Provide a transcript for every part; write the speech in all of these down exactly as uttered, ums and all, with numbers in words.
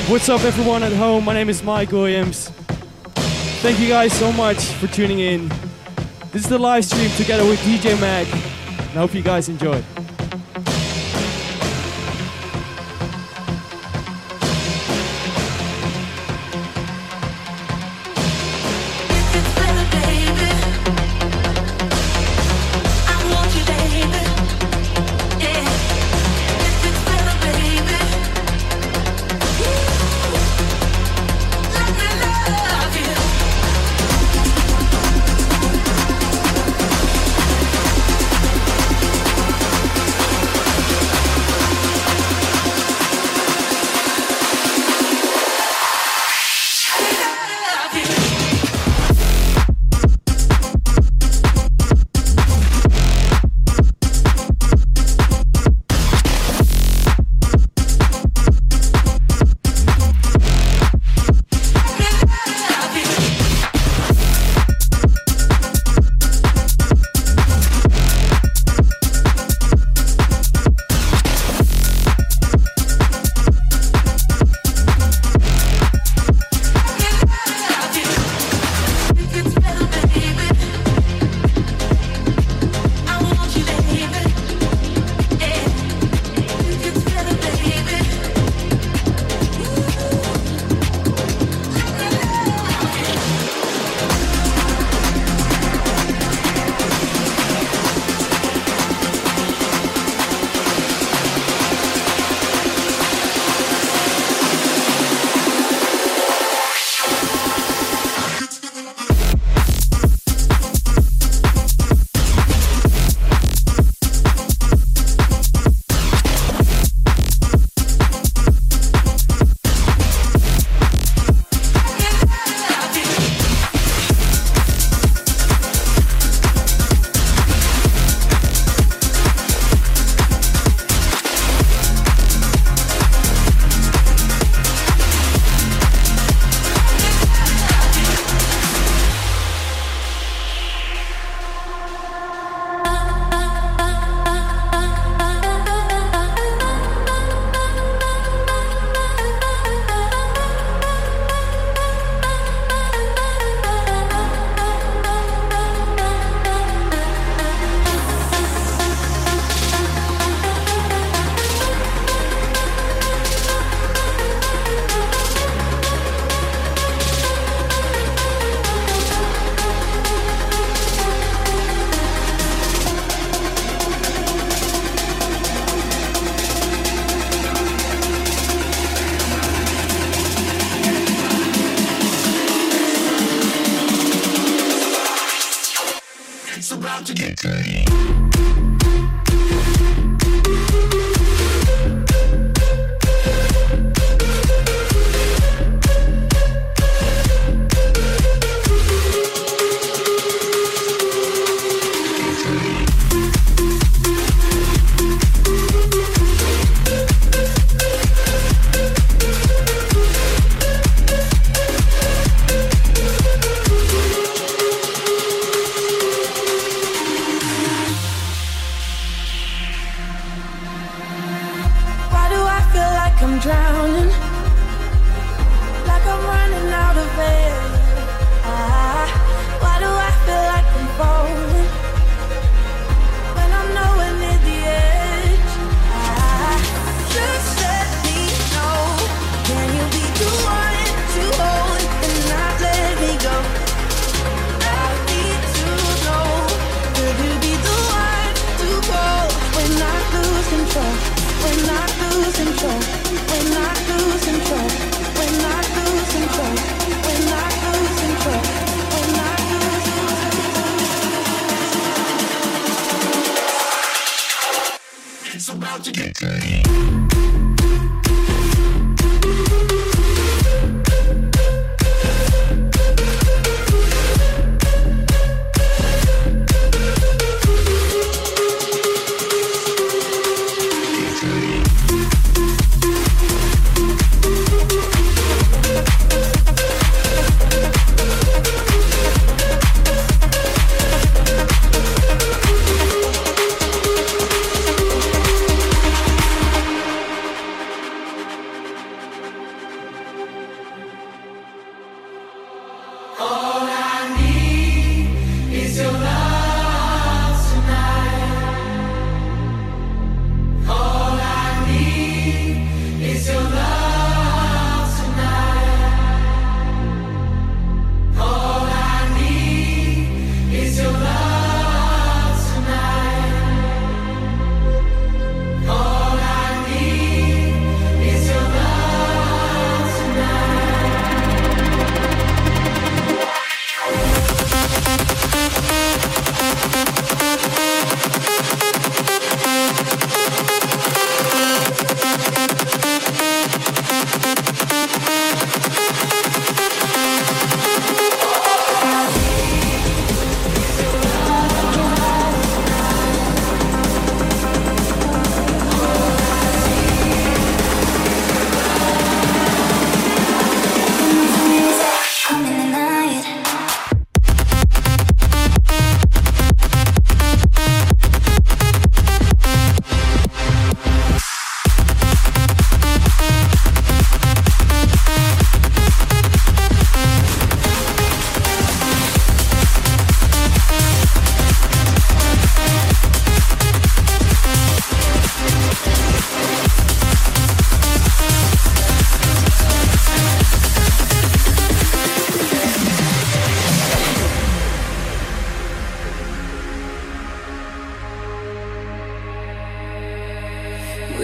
What's up, everyone at home? My name is Mike Williams. Thank you guys so much for tuning in. This is the live stream together with D J Mag, and I hope you guys enjoy.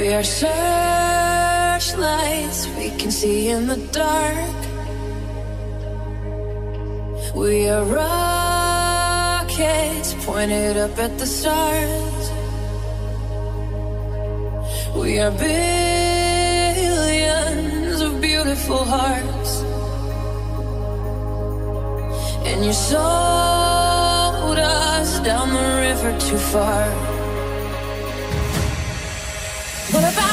We are searchlights we can see in the dark. We are rockets pointed up at the stars. We are billions of beautiful hearts. And you sold us down the river too far. What about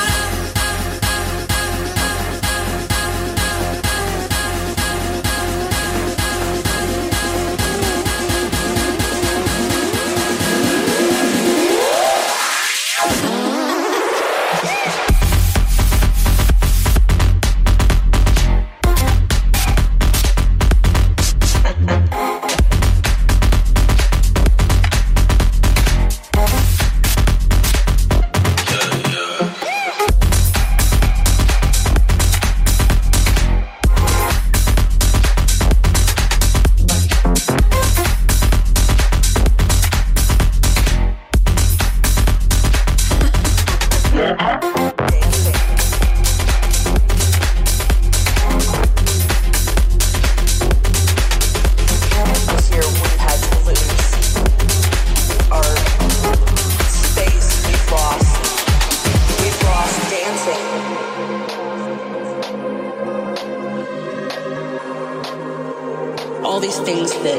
all these things that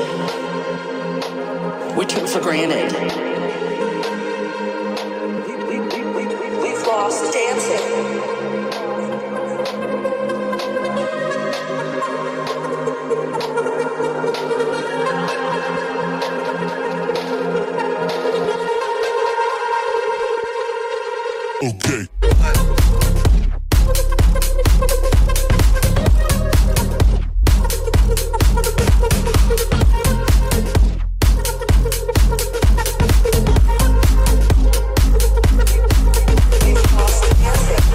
we took for granted. We, we, we, we, we've lost dancing. Okay. We've lost dancing.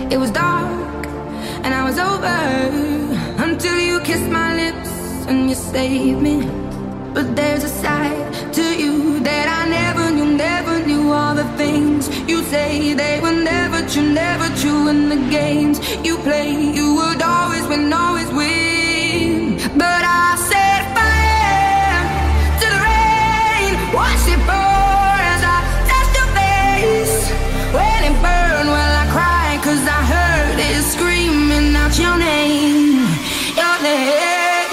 It was dark and I was over until you kissed my lips and you saved me. But there's a side to you that I never knew, never knew. All the things you say, they were never true, never true. In the games you play, you would always win, always win. But I set fire to the rain, watch it pour as I touched your face. When it burned, well I cried, cause I heard it screaming out your name, your name.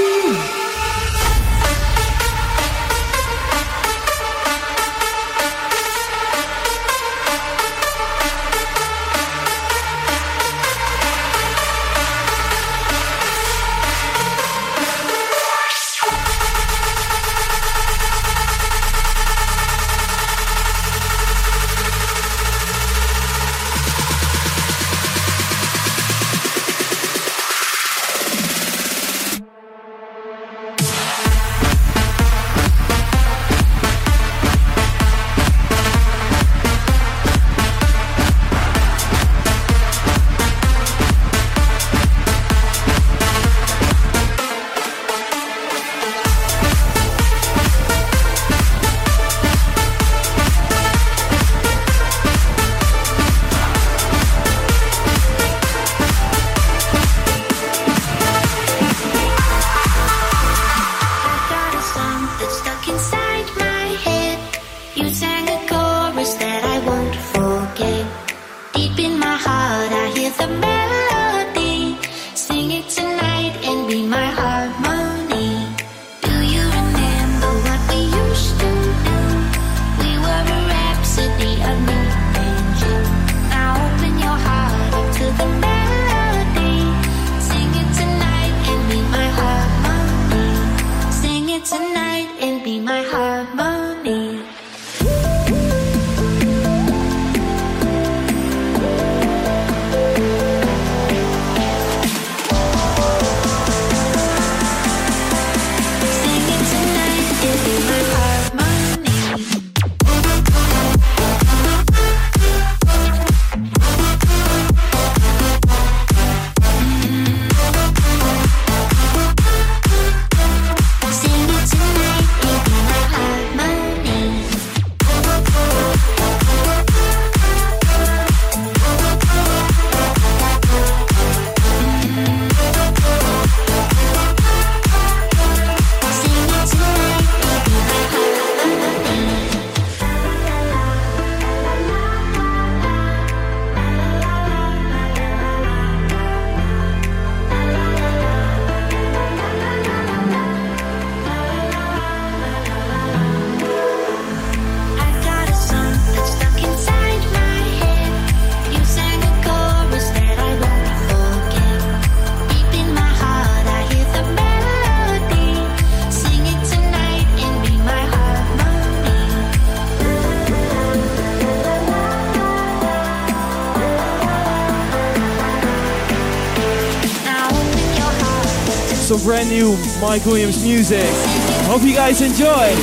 Some brand new Mike Williams music. Hope you guys enjoy.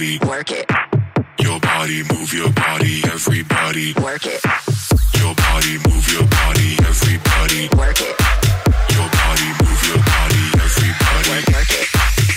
everybody. Work it. Your body, move your body, everybody. Work it. Your body, move your body, everybody. Work it. Your body, move your body, everybody. Work, work it.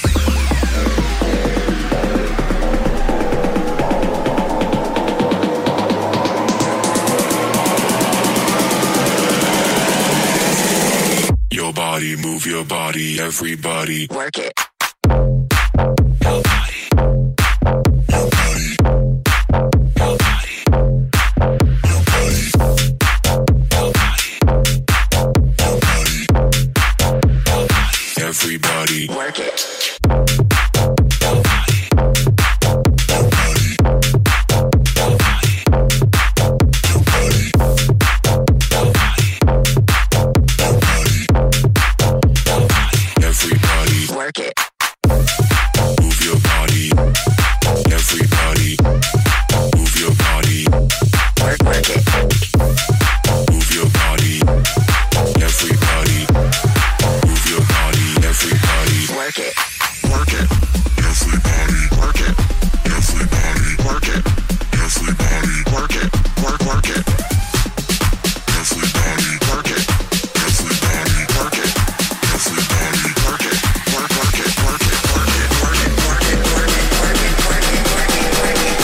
Your body, move your body, everybody. Work it. Your body. Your body. Your body. Your body. Your body. Your body. Your body. Everybody. Work it. Your body. Your body. Your body. Your body. Your body. Your body. Your body. Everybody. Work it. Move your body. Everybody. Move your body. Work, work it. Move your body. Everybody. Move your body. Everybody. Work it. Work it. Everybody. Work it. Everybody. Work it. Everybody. Work it. Work, work it. Everybody. Work it. Everybody. Work it. Everybody. Work it. Work, work it. Work it. Work it. Work it. Work it. Work it. Work it. Work it. Work it. Work it.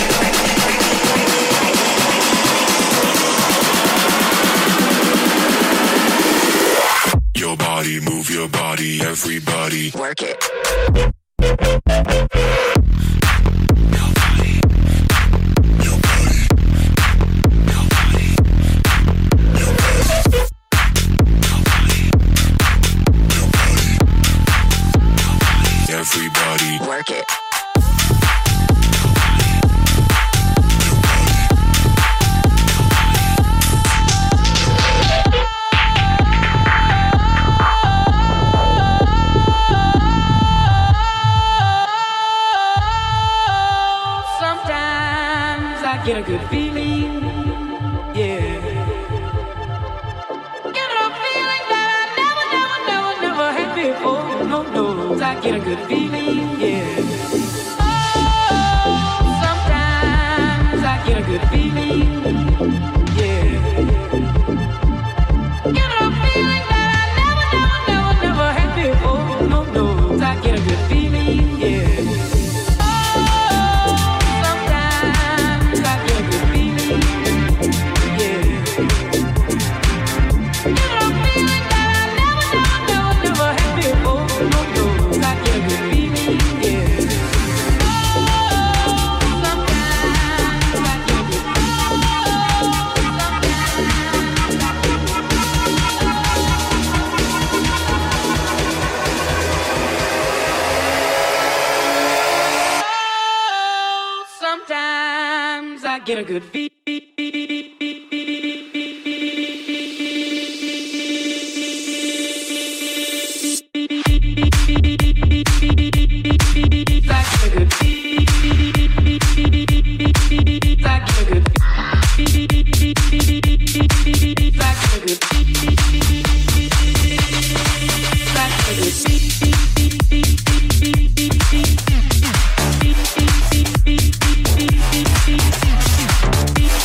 Your body, move your body, everybody. Work it. Your body. Your body. Your body. Your body. Your body. Your body. Your body. Everybody. Work it. Sometimes I get a good feeling, yeah. Get a feeling that I never, never, never, never had before. No, no, I get a good feeling, yeah. Oh, sometimes I get a good feeling, yeah. Get a feeling that I never, never, never, never had before. No, no, I get a good feeling, yeah. Get a good beat. Beat.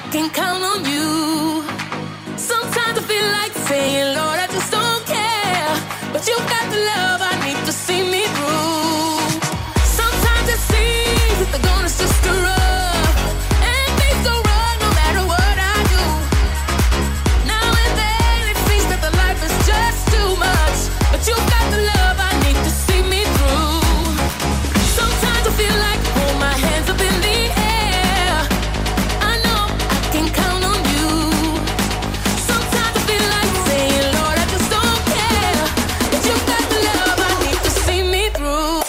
can count on you. Sometimes I feel like saying, Lord, I just don't care. But you got the love I need to see me through. Sometimes it seems that the going is just too rough, and things go wrong no matter what I do. Now and then it seems that the life is just too much, but you got the love I need to see me through. Sometimes I feel like hold my hands up in the air. I know I can count on you. Sometimes I feel like saying, Lord, I just don't care. But you got the love I need to see me through.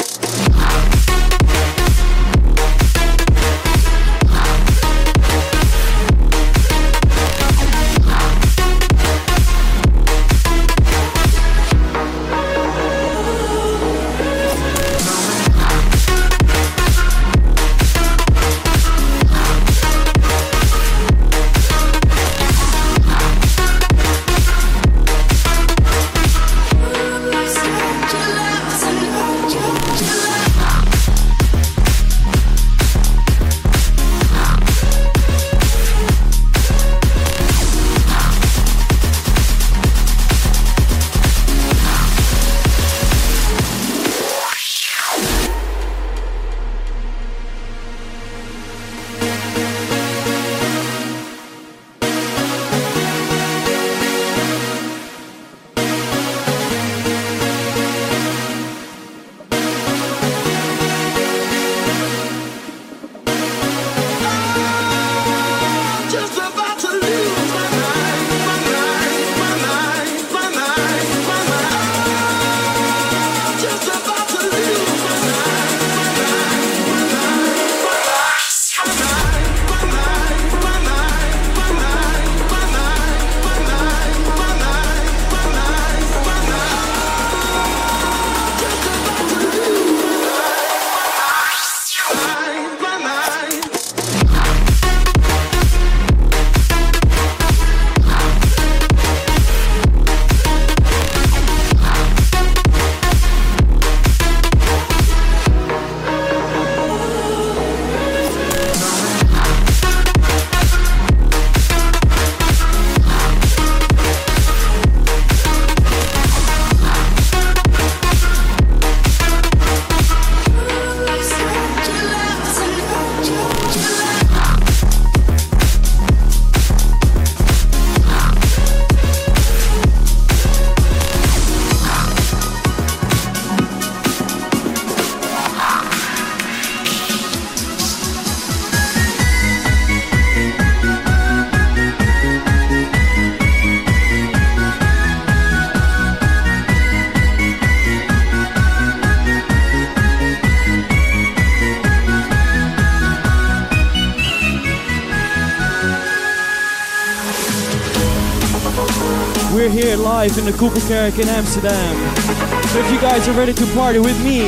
We're here live in the Koepelkerk in Amsterdam. So if you guys are ready to party with me,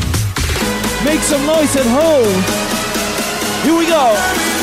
make some noise at home. Here we go.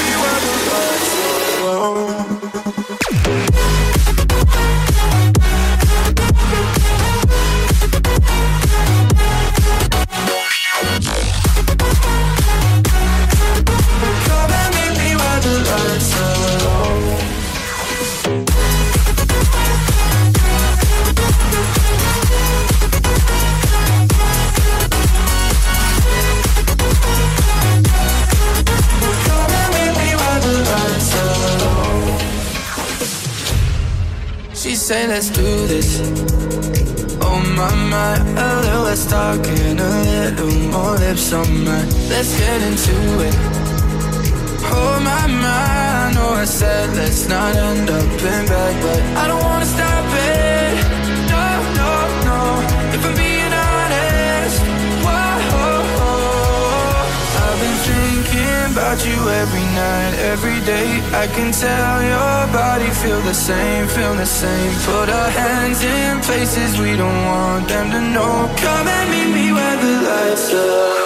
Say let's do this. Oh my, my, a little less talking, a little more lips on mine. Let's get into it. Oh my, my, I know I said let's not end up in bed, but I don't wanna stop it. No, no, no. If I'm being honest, whoa, I've been thinking about you every night, every day. I can tell your body feel the same, feel the same. Put our hands in places we don't want them to know. Come and meet me where the lights are.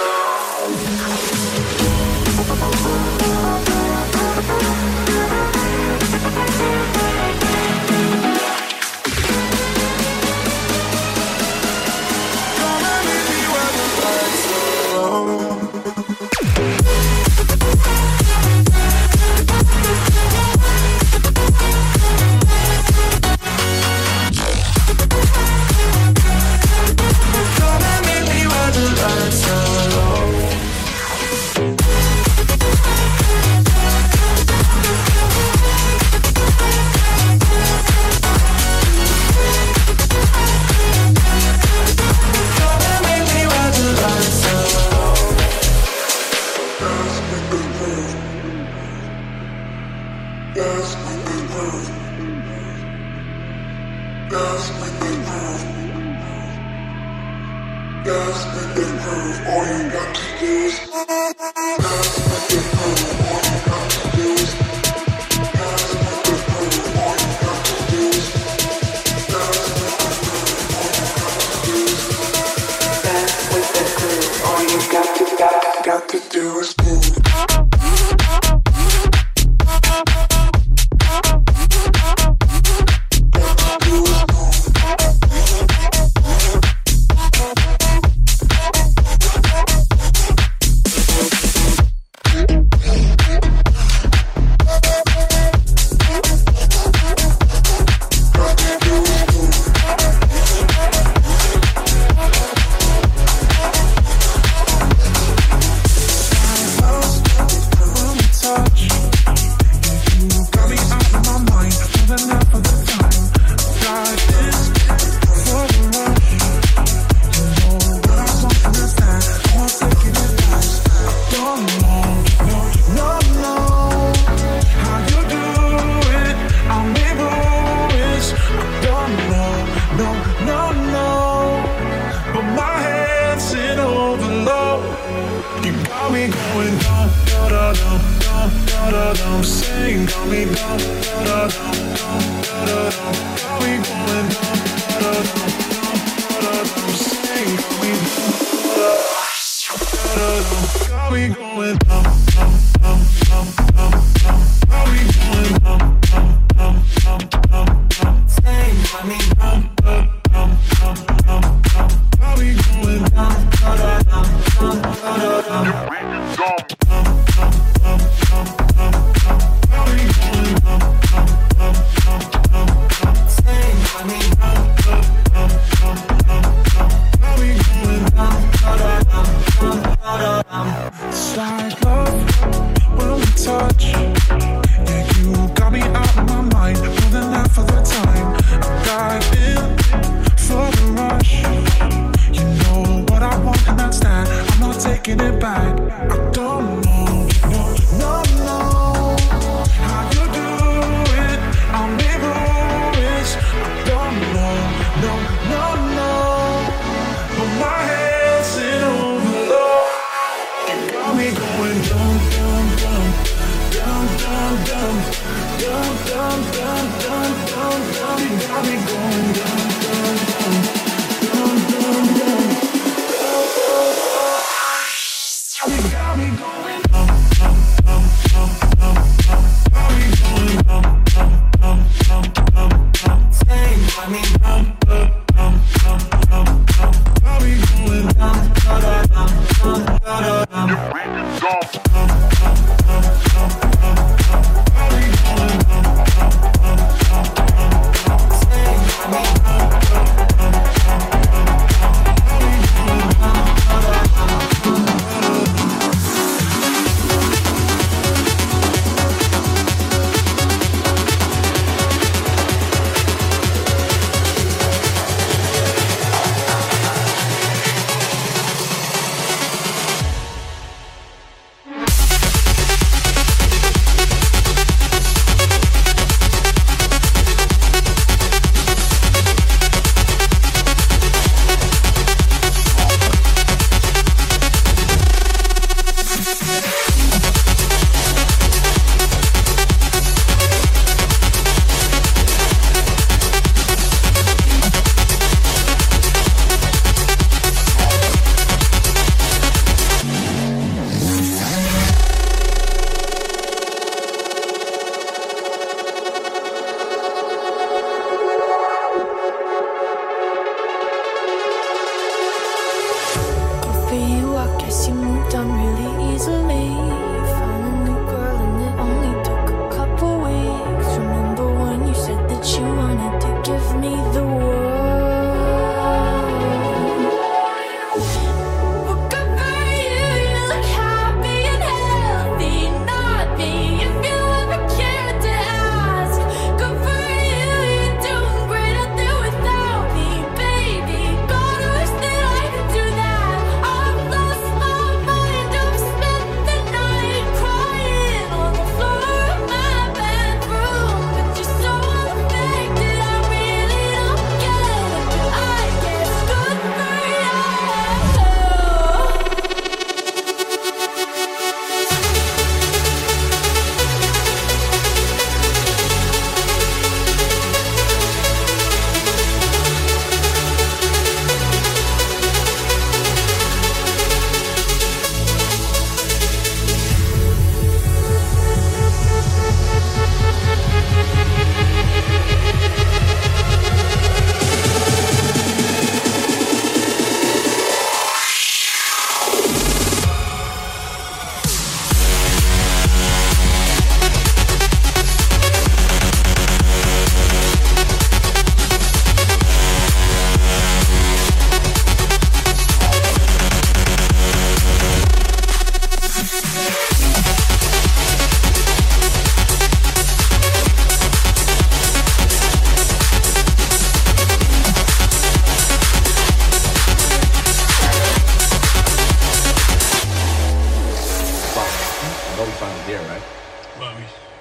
We'll be right back.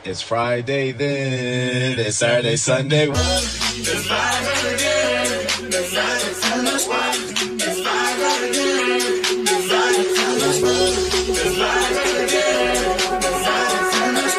It's Friday then, it's Saturday, Sunday. It's Friday again, it's Friday, Sunday. It's Friday again, it's Friday, Sunday. It's Friday again, it's Friday, Sunday. It's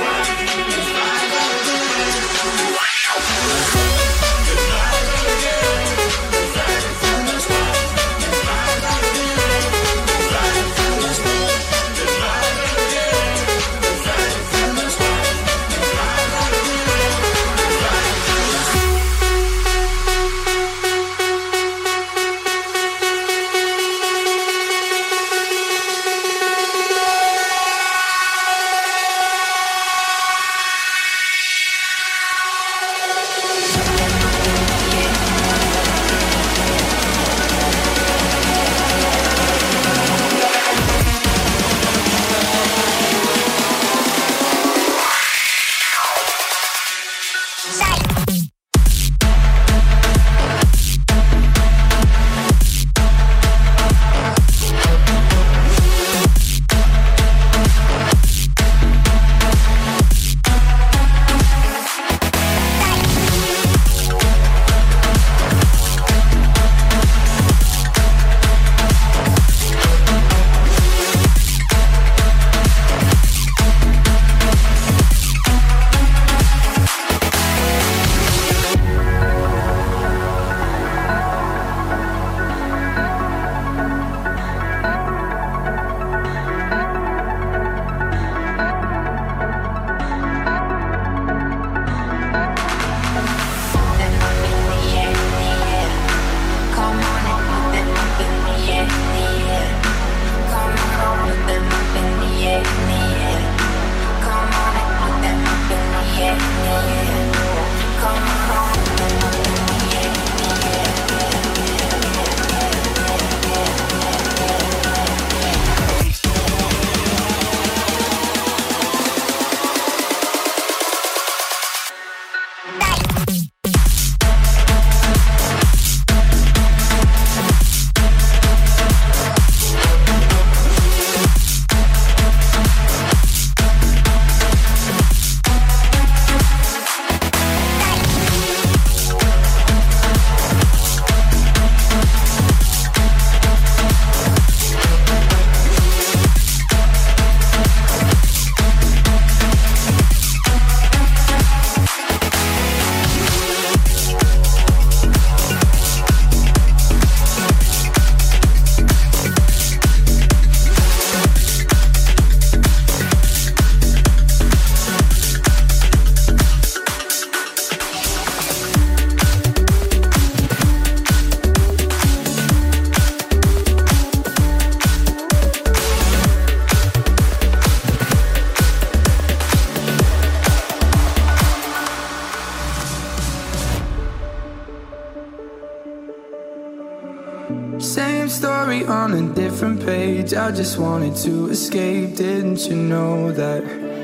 Same story on a different page. I just wanted to escape. Didn't you know that?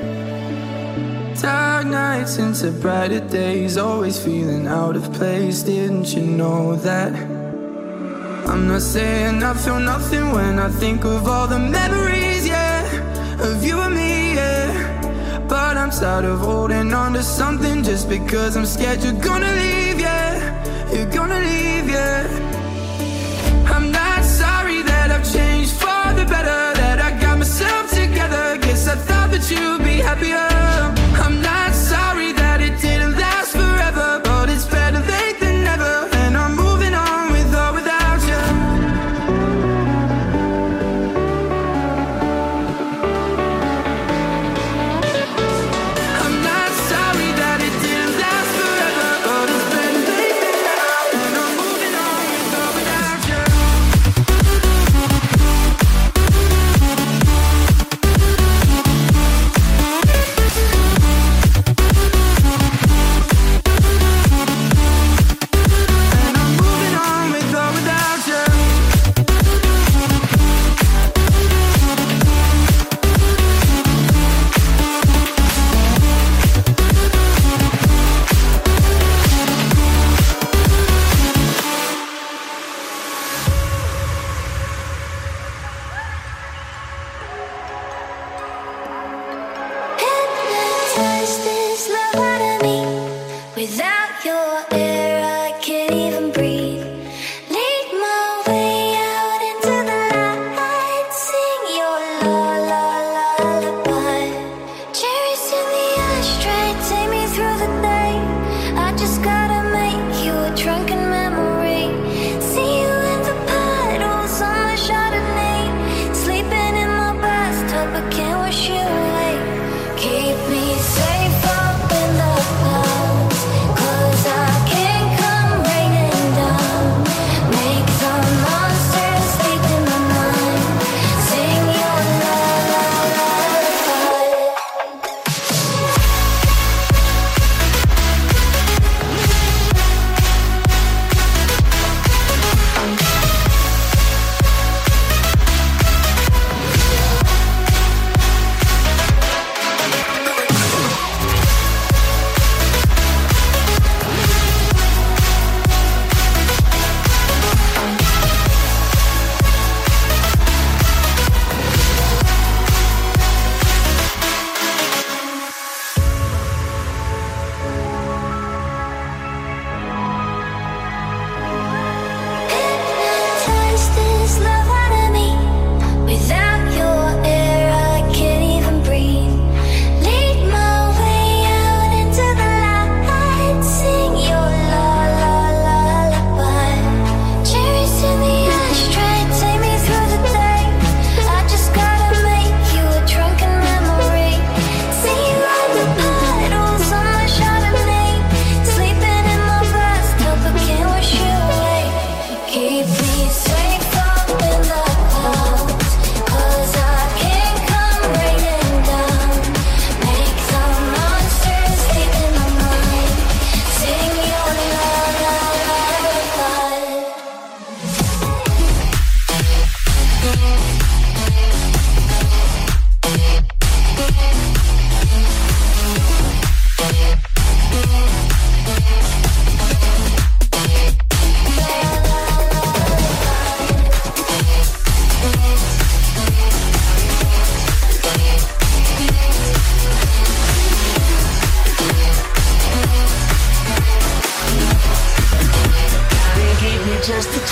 Dark nights into brighter days, always feeling out of place. Didn't you know that? I'm not saying I feel nothing when I think of all the memories, yeah, of you and me, yeah. But I'm tired of holding on to something just because I'm scared you're gonna leave, yeah. You're gonna leave, yeah. I'm not sorry that I've changed for the better, that I got myself together. Guess I thought that you'd be happier. I'm not sorry that it didn't last forever, but it's better late than never, and I'm moving on with or without you. I'm not sorry that it didn't last forever, but it's better late than never, and I'm moving on with or without you.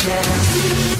chance.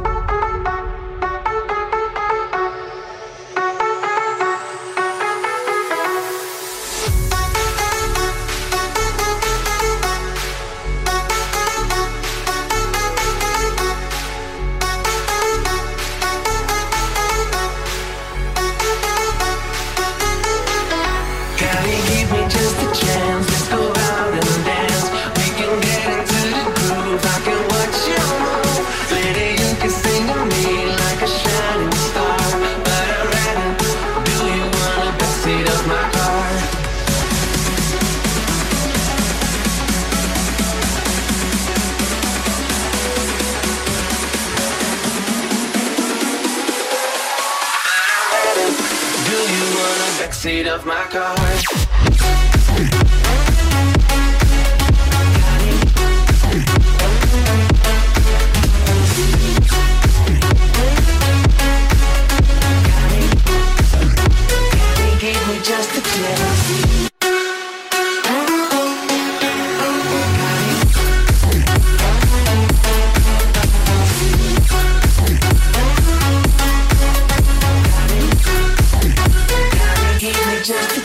Seat of my car. Gave me just a chance. Just a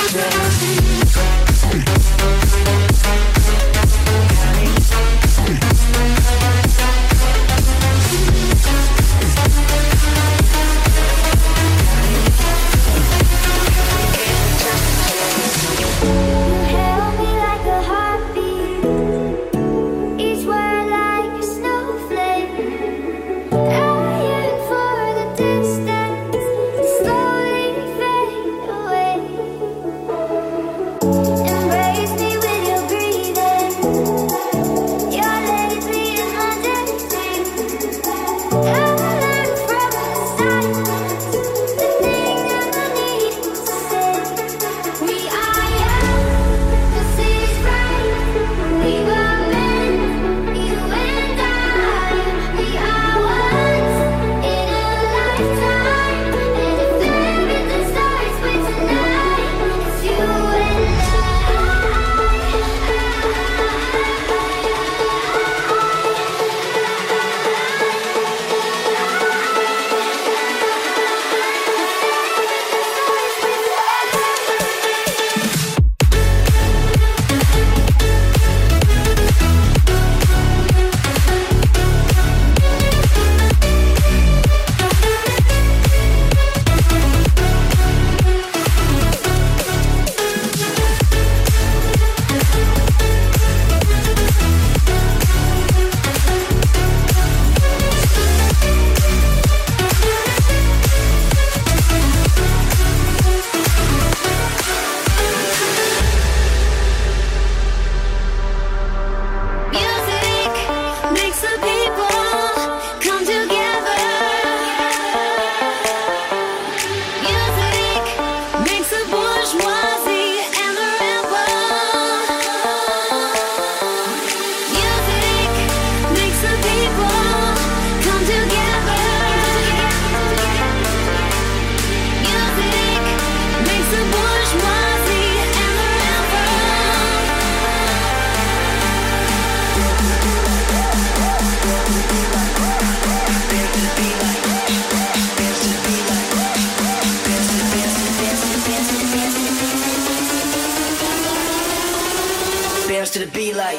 to the beat like.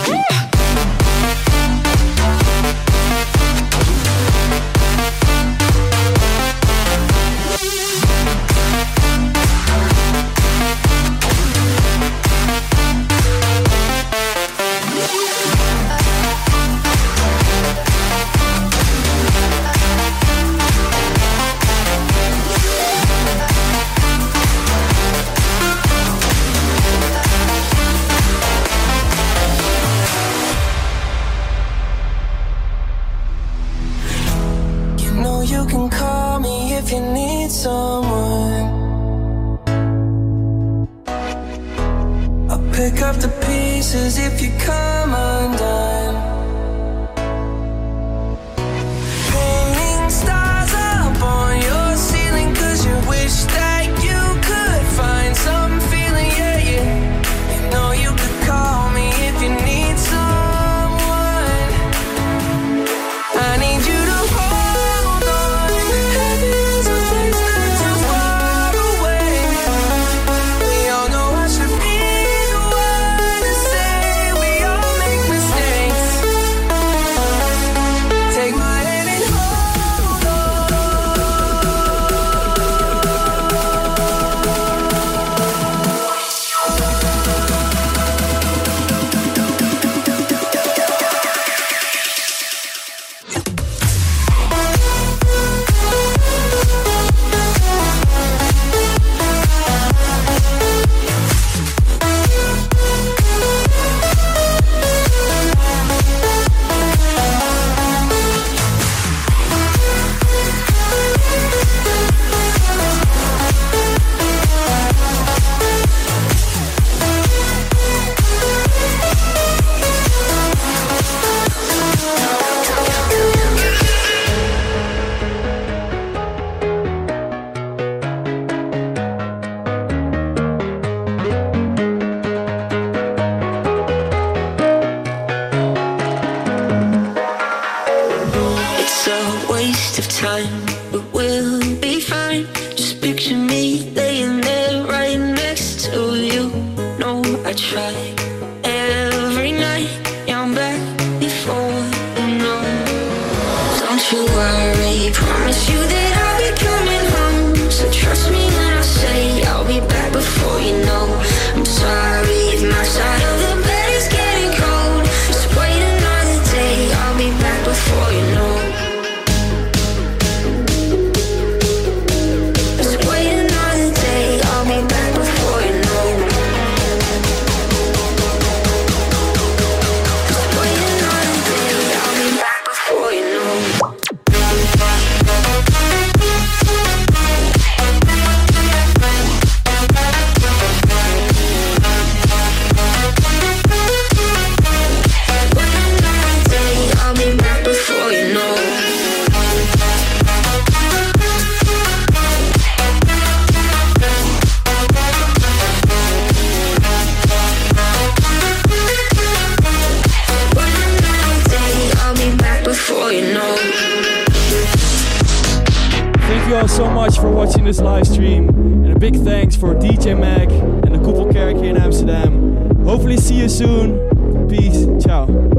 You can call me if you need someone. I'll pick up the pieces if you come undone. Painting stars up on your ceiling 'cause you wish that you could find some feeling, yeah, yeah. You know you could call me if you need someone. time, but we'll be fine. Just picture me laying there right next to you. No, I try every night. Yeah, I'm back before you know. Don't you worry, promise you that I'll be coming home. So trust me when I say I'll be back before you know. I'm sorry if my side of the bed is getting cold. Just wait another day, I'll be back before you know. Just wait another day, I'll be back before you know. Just wait another day, I'll be back before you know. Thank you all so much for watching this live stream, and a big thanks for D J Mag and the Koepelkerk here in Amsterdam. Hopefully see you soon. Peace. Ciao.